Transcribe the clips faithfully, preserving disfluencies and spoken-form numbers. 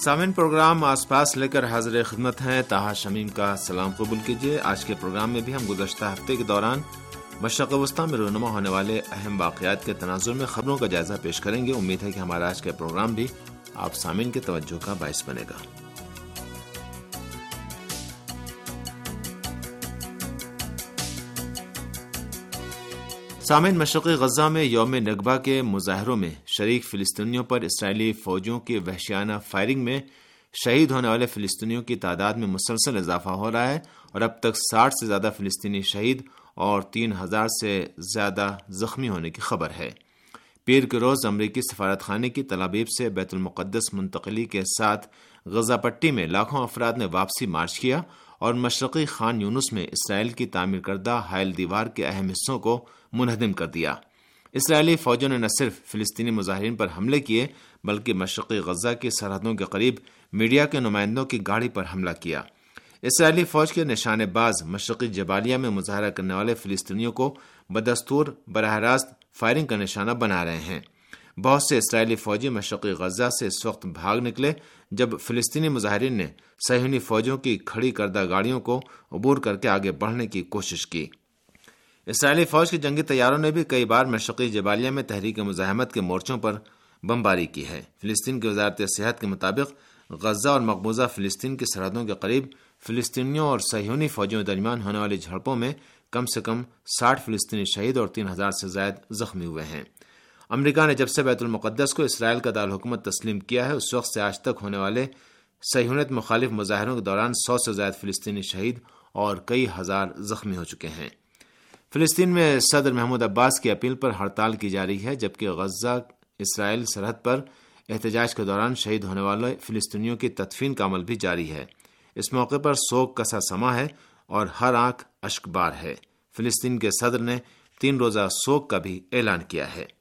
سامعین، پروگرام آس پاس لے کر حاضر خدمت ہیں. طاہر شمیم کا سلام قبول کیجیے. آج کے پروگرام میں بھی ہم گزشتہ ہفتے کے دوران مشرق وسطیٰ میں رونما ہونے والے اہم واقعات کے تناظر میں خبروں کا جائزہ پیش کریں گے. امید ہے کہ ہمارا آج کا پروگرام بھی آپ سامعین کی توجہ کا باعث بنے گا. سامعین، مشرقی غزہ میں یوم نکبہ کے مظاہروں میں شریک فلسطینیوں پر اسرائیلی فوجیوں کی وحشیانہ فائرنگ میں شہید ہونے والے فلسطینیوں کی تعداد میں مسلسل اضافہ ہو رہا ہے اور اب تک ساٹھ سے زیادہ فلسطینی شہید اور تین ہزار سے زیادہ زخمی ہونے کی خبر ہے. پیر کے روز امریکی سفارت خانے کی تل ابیب سے بیت المقدس منتقلی کے ساتھ غزہ پٹی میں لاکھوں افراد نے واپسی مارچ کیا اور مشرقی خان یونس میں اسرائیل کی تعمیر کردہ حائل دیوار کے اہم حصوں کو منہدم کر دیا. اسرائیلی فوجوں نے نہ صرف فلسطینی مظاہرین پر حملے کیے بلکہ مشرقی غزہ کی سرحدوں کے قریب میڈیا کے نمائندوں کی گاڑی پر حملہ کیا. اسرائیلی فوج کے نشانے باز مشرقی جبالیہ میں مظاہرہ کرنے والے فلسطینیوں کو بدستور براہ راست فائرنگ کا نشانہ بنا رہے ہیں. بہت سے اسرائیلی فوجی مشرقی غزہ سے اس وقت بھاگ نکلے جب فلسطینی مظاہرین نے صہیونی فوجوں کی کھڑی کردہ گاڑیوں کو عبور کر کے آگے بڑھنے کی کوشش کی. اسرائیلی فوج کے جنگی طیاروں نے بھی کئی بار مشرقی جبالیہ میں تحریک مزاحمت کے مورچوں پر بمباری کی ہے. فلسطین کی وزارت صحت کے مطابق غزہ اور مقبوضہ فلسطین کی سرحدوں کے قریب فلسطینیوں اور صہیونی فوجیوں کے درمیان ہونے والی جھڑپوں میں کم سے کم ساٹھ فلسطینی شہید اور تین ہزار سے زائد زخمی ہوئے ہیں. امریکہ نے جب سے بیت المقدس کو اسرائیل کا دارالحکومت تسلیم کیا ہے اس وقت سے آج تک ہونے والے صہیونیت مخالف مظاہروں کے دوران سو سے زائد فلسطینی شہید اور کئی ہزار زخمی ہو چکے ہیں. فلسطین میں صدر محمود عباس کی اپیل پر ہڑتال کی جا رہی ہے جبکہ غزہ اسرائیل سرحد پر احتجاج کے دوران شہید ہونے والے فلسطینیوں کی تدفین کا عمل بھی جاری ہے. اس موقع پر سوگ کا سا سما ہے اور ہر آنکھ اشک بار ہے. فلسطین کے صدر نے تین روزہ سوگ کا بھی اعلان کیا ہے.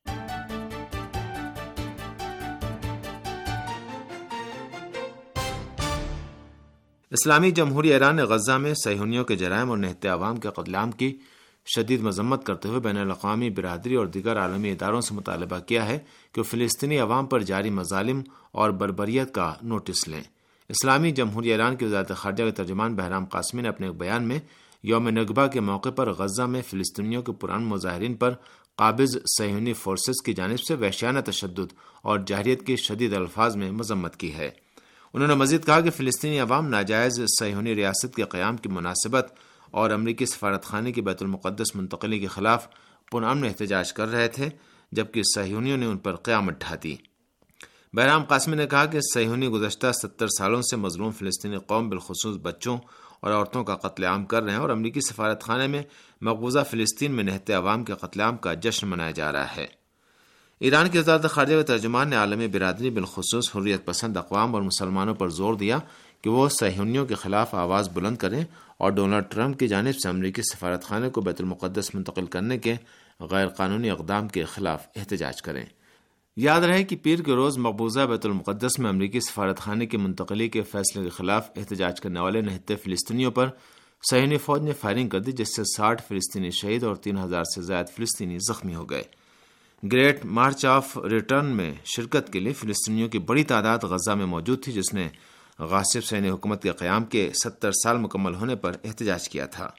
اسلامی جمہوریہ ایران نے غزہ میں صہیونیوں کے جرائم اور نہتے عوام کے قتل عام کی شدید مذمت کرتے ہوئے بین الاقوامی برادری اور دیگر عالمی اداروں سے مطالبہ کیا ہے کہ فلسطینی عوام پر جاری مظالم اور بربریت کا نوٹس لیں. اسلامی جمہوریہ ایران کی وزارت خارجہ کے ترجمان بہرام قاسمی نے اپنے ایک بیان میں یوم نکبہ کے موقع پر غزہ میں فلسطینیوں کے پرامن مظاہرین پر قابض صہیونی فورسز کی جانب سے وحشیانہ تشدد اور جارحیت کی شدید الفاظ میں مذمت کی ہے. انہوں نے مزید کہا کہ فلسطینی عوام ناجائز صہیونی ریاست کے قیام کی مناسبت اور امریکی سفارت خانے کی بیت المقدس منتقلی کے خلاف پرامن احتجاج کر رہے تھے جبکہ صہیونیوں نے ان پر قیامت ڈھا دی. بہرام قاسمی نے کہا کہ صہیونی گزشتہ ستر سالوں سے مظلوم فلسطینی قوم بالخصوص بچوں اور عورتوں کا قتل عام کر رہے ہیں اور امریکی سفارت خانے میں مقبوضہ فلسطین میں نہتے عوام کے قتل عام کا جشن منایا جا رہا ہے. ایران کی وزارت خارجہ کے ترجمان نے عالمی برادری بالخصوص حریت پسند اقوام اور مسلمانوں پر زور دیا کہ وہ صہیونیوں کے خلاف آواز بلند کریں اور ڈونلڈ ٹرمپ کی جانب سے امریکی سفارت خانے کو بیت المقدس منتقل کرنے کے غیر قانونی اقدام کے خلاف احتجاج کریں. یاد رہے کہ پیر کے روز مقبوضہ بیت المقدس میں امریکی سفارت خانے کی منتقلی کے فیصلے کے خلاف احتجاج کرنے والے نہتے فلسطینیوں پر صہیونی فوج نے فائرنگ کر دی جس سے ساٹھ فلسطینی شہید اور تین ہزار سے زائد فلسطینی زخمی ہو گئے. گریٹ مارچ آف ریٹرن میں شرکت کے لیے فلسطینیوں کی بڑی تعداد غزہ میں موجود تھی جس نے غاصب صہیونی حکومت کے قیام کے ستر سال مکمل ہونے پر احتجاج کیا تھا.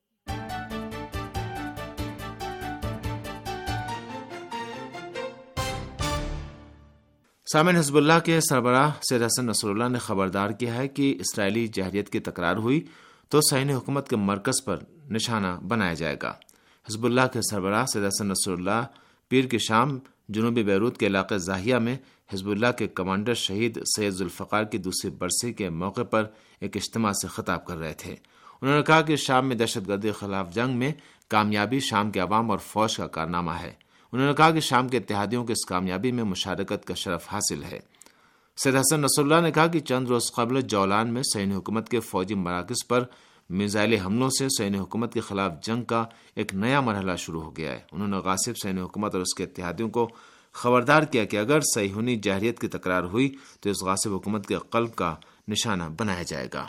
سامعین، حزب اللہ کے سربراہ سید حسن نصر اللہ نے خبردار کیا ہے کہ اسرائیلی جارحیت کی تکرار ہوئی تو صہیونی حکومت کے مرکز پر نشانہ بنایا جائے گا. حزب اللہ کے سربراہ سید حسن نصر اللہ پیر کی شام جنوبی بیروت کے علاقے زاہیہ میں حزب اللہ کے کمانڈر شہید سید ذوالفقار کی دوسری برسی کے موقع پر ایک اجتماع سے خطاب کر رہے تھے. انہوں نے کہا کہ شام میں دہشت گردی کے خلاف جنگ میں کامیابی شام کے عوام اور فوج کا کارنامہ ہے. انہوں نے کہا کہ شام کے اتحادیوں کو اس کامیابی میں مشارکت کا شرف حاصل ہے. سید حسن نصر اللہ نے کہا کہ چند روز قبل جولان میں صہیونی حکومت کے فوجی مراکز پر میزائل حملوں سے صہیونی حکومت کے خلاف جنگ کا ایک نیا مرحلہ شروع ہو گیا ہے. انہوں نے غاصب صہیونی حکومت اور اس کے اتحادیوں کو خبردار کیا کہ اگر صہیونی جارحیت کی تکرار ہوئی تو اس غاصب حکومت کے قلب کا نشانہ بنایا جائے گا.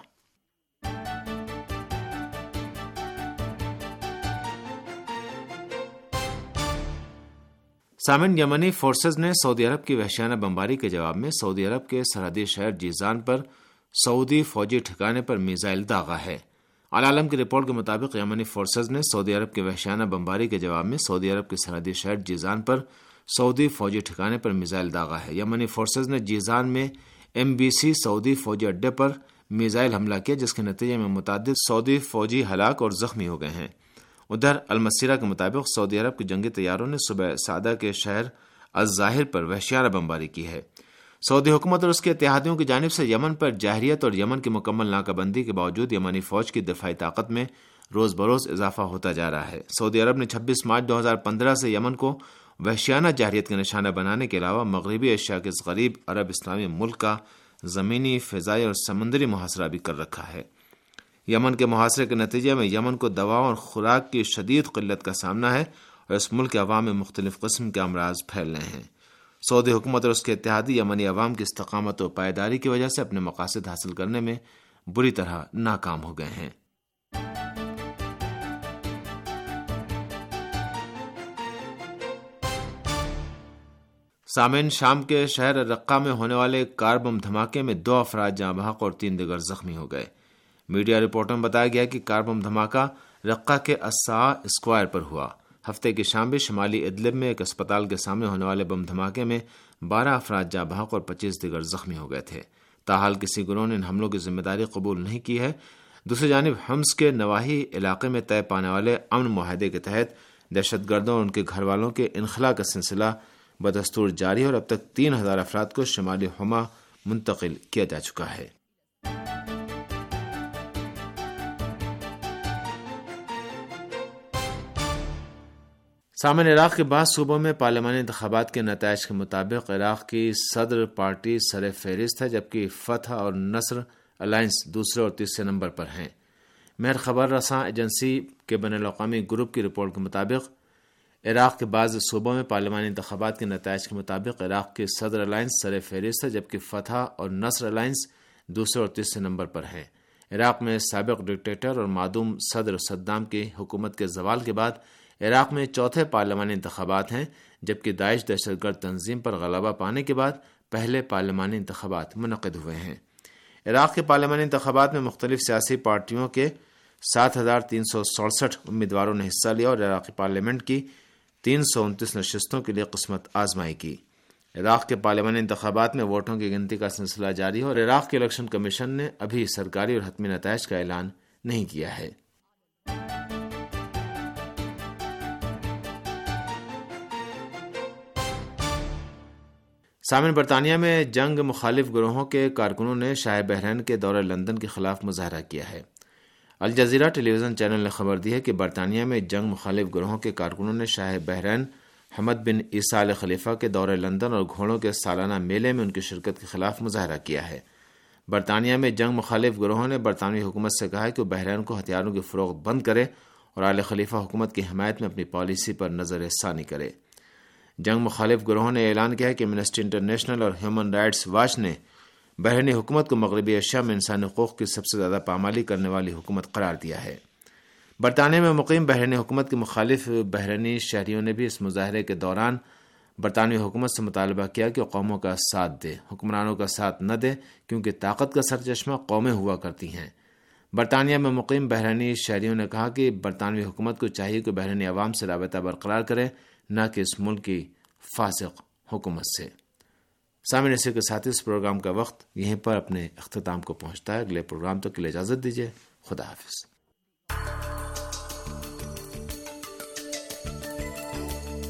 سامن، یمنی فورسز نے سعودی عرب کی وحشیانہ بمباری کے جواب میں سعودی عرب کے سرحدی شہر جیزان پر سعودی فوجی ٹھکانے پر میزائل داغا ہے۔ العالم کی رپورٹ کے مطابق یمنی فورسز نے سعودی عرب کی وحشیانہ بمباری کے جواب میں سعودی عرب کے سرحدی شہر جیزان پر سعودی فوجی ٹھکانے پر میزائل داغا ہے۔ یمنی فورسز نے جیزان میں ایم بی سی سعودی فوجی اڈے پر میزائل حملہ کیا، جس کے نتیجے میں متعدد سعودی فوجی ہلاک اور زخمی ہو گئے ہیں۔ ادھر المسیرہ کے مطابق سعودی عرب کے جنگی طیاروں نے صبح سعدہ کے شہر الظاہر پر وحشیانہ بمباری کی ہے۔ سعودی حکومت اور اس کے اتحادیوں کی جانب سے یمن پر جارحیت اور یمن کی مکمل ناکہ بندی کے باوجود یمنی فوج کی دفاعی طاقت میں روز بروز اضافہ ہوتا جا رہا ہے۔ سعودی عرب نے چھبیس مارچ دو ہزار پندرہ سے یمن کو وحشیانہ جارحیت کا نشانہ بنانے کے علاوہ مغربی ایشیا کے اس غریب عرب اسلامی ملک کا زمینی، فضائی اور سمندری محاصرہ بھی کر رکھا ہے۔ یمن کے محاصرے کے نتیجے میں یمن کو دواؤں اور خوراک کی شدید قلت کا سامنا ہے اور اس ملک کے عوام میں مختلف قسم کے امراض پھیل رہے ہیں۔ سعودی حکومت اور اس کے اتحادی یمنی عوام کی استقامت و پائیداری کی وجہ سے اپنے مقاصد حاصل کرنے میں بری طرح ناکام ہو گئے ہیں۔ سامعین، شام کے شہر رقہ میں ہونے والے کار بم دھماکے میں دو افراد جاں بحق اور تین دیگر زخمی ہو گئے۔ میڈیا رپورٹوں میں بتایا گیا کہ کار بم دھماکہ رقہ کے اسعا اسکوائر پر ہوا۔ ہفتے کی شام میں شمالی ادلب میں ایک اسپتال کے سامنے ہونے والے بم دھماکے میں بارہ افراد جاں بحق اور پچیس دیگر زخمی ہو گئے تھے۔ تاحال کسی گروہ نے ان حملوں کی ذمہ داری قبول نہیں کی ہے۔ دوسری جانب حمص کے نواحی علاقے میں طے پانے والے امن معاہدے کے تحت دہشت گردوں اور ان کے گھر والوں کے انخلاء کا سلسلہ بدستور جاری ہے اور اب تک تین ہزار افراد کو شمالی حما منتقل کیا جا چکا ہے۔ سامنے عراق کے بعض صوبوں میں پارلیمانی انتخابات کے نتائج کے مطابق عراق کی صدر پارٹی سر فہرست ہے، جبکہ فتح اور نصر الائنس دوسرے اور تیسرے نمبر پر ہیں۔ مہر خبر رساں ایجنسی کے بین الاقوامی گروپ کی رپورٹ کے مطابق عراق کے بعض صوبوں میں پارلیمانی انتخابات کے نتائج کے مطابق عراق کی صدر الائنس سر فہرست ہے، جبکہ فتح اور نصر الائنس دوسرے اور تیسرے نمبر پر ہیں۔ عراق میں سابق ڈکٹیٹر اور معدوم صدر صدام کی حکومت کے زوال کے بعد عراق میں چوتھے پارلیمانی انتخابات ہیں، جبکہ داعش دہشت گرد تنظیم پر غلبہ پانے کے بعد پہلے پارلیمانی انتخابات منعقد ہوئے ہیں۔ عراق کے پارلیمانی انتخابات میں مختلف سیاسی پارٹیوں کے سات ہزار تین سو سڑسٹھ امیدواروں نے حصہ لیا اور عراقی پارلیمنٹ کی تین سو انتیس نشستوں کے لیے قسمت آزمائی کی۔ عراق کے پارلیمانی انتخابات میں ووٹوں کی گنتی کا سلسلہ جاری ہے اور عراق کے الیکشن کمیشن نے ابھی سرکاری اور حتمی نتائج کا اعلان نہیں کیا ہے۔ سامعین، برطانیہ میں جنگ مخالف گروہوں کے کارکنوں نے شاہ بحرین کے دورہ لندن کے خلاف مظاہرہ کیا ہے۔ الجزیرہ ٹیلی ویژن چینل نے خبر دی ہے کہ برطانیہ میں جنگ مخالف گروہوں کے کارکنوں نے شاہ بحرین حمد بن عیسیٰ آل خلیفہ کے دورہ لندن اور گھوڑوں کے سالانہ میلے میں ان کی شرکت کے خلاف مظاہرہ کیا ہے۔ برطانیہ میں جنگ مخالف گروہوں نے برطانوی حکومت سے کہا ہے کہ وہ بحرین کو ہتھیاروں کی فروخت بند کرے اور آل خلیفہ حکومت کی حمایت میں اپنی پالیسی پر نظر ثانی کرے۔ جنگ مخالف گروہوں نے اعلان کیا ہے کہ ایمنسٹی انٹرنیشنل اور ہیومن رائٹس واچ نے بحرینی حکومت کو مغربی ایشیا میں انسانی حقوق کی سب سے زیادہ پامالی کرنے والی حکومت قرار دیا ہے۔ برطانیہ میں مقیم بحرینی حکومت کے مخالف بحرینی شہریوں نے بھی اس مظاہرے کے دوران برطانوی حکومت سے مطالبہ کیا کہ وہ قوموں کا ساتھ دے، حکمرانوں کا ساتھ نہ دے، کیونکہ طاقت کا سرچشمہ قومیں ہوا کرتی ہیں۔ برطانیہ میں مقیم بحرینی شہریوں نے کہا کہ برطانوی حکومت کو چاہیے کہ بحرینی عوام سے رابطہ برقرار کرے، نہ کہ اس ملک کی فاسق حکومت سے۔ سامعین، اسی کے ساتھ اس پروگرام کا وقت یہیں پر اپنے اختتام کو پہنچتا ہے۔ اگلے پروگرام تک کے لیے اجازت دیجیے۔ خدا حافظ۔